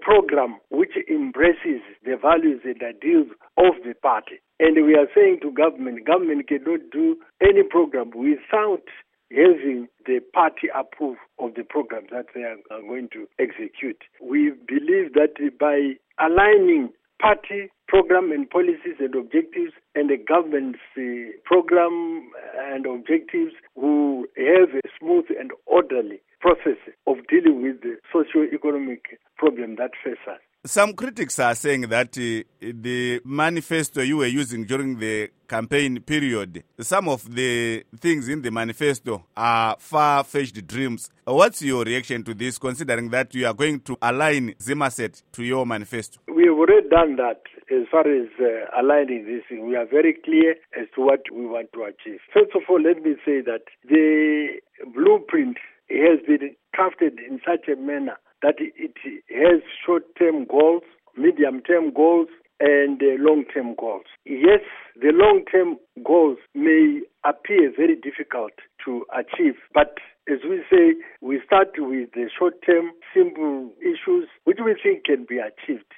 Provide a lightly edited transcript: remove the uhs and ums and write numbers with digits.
program which embraces the values and ideals of the party. And we are saying to government cannot do any program without having the party approve of the programs that they are going to execute. We believe that by aligning party program and policies and objectives and the government's program and objectives, who have a smooth and orderly process of dealing with the socio-economic problem that face us. Some critics are saying that the manifesto you were using during the campaign period, some of the things in the manifesto are far-fetched dreams. What's your reaction to this, considering that you are going to align Zimaset to your manifesto? We have already done that as far as aligning this thing. We are very clear as to what we want to achieve. First of all, let me say that the blueprint has been crafted in such a manner that it has short-term goals, medium-term goals, and long-term goals. Yes, the long-term goals may appear very difficult to achieve, but as we say, we start with the short-term, simple issues which we think can be achieved.